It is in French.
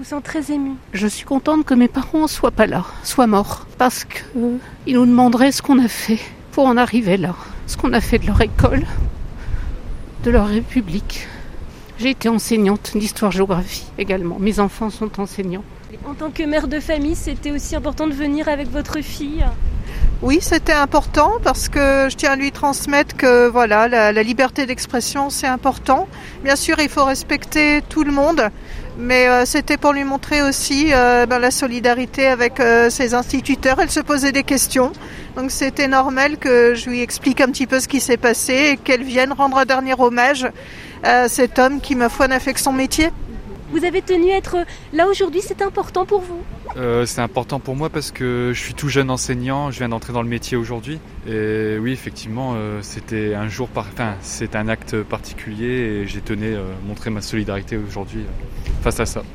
vous sens très émue. Je suis contente que mes parents soient pas là, soient morts, parce qu'ils nous demanderaient ce qu'on a fait pour en arriver là, ce qu'on a fait de leur école, de leur république. J'ai été enseignante d'histoire-géographie également. Mes enfants sont enseignants. En tant que mère de famille, c'était aussi important de venir avec votre fille? Oui, c'était important parce que je tiens à lui transmettre que voilà, la liberté d'expression, c'est important. Bien sûr, il faut respecter tout le monde, mais c'était pour lui montrer aussi la solidarité avec ses instituteurs. Elle se posait des questions, donc c'était normal que je lui explique un petit peu ce qui s'est passé et qu'elle vienne rendre un dernier hommage à cet homme qui, ma foi, n'a fait que son métier. Vous avez tenu à être là aujourd'hui, c'est important pour vous? C'est important pour moi parce que je suis tout jeune enseignant, je viens d'entrer dans le métier aujourd'hui. Et oui, effectivement, c'était c'est un acte particulier et j'ai tenu à montrer ma solidarité aujourd'hui face à ça.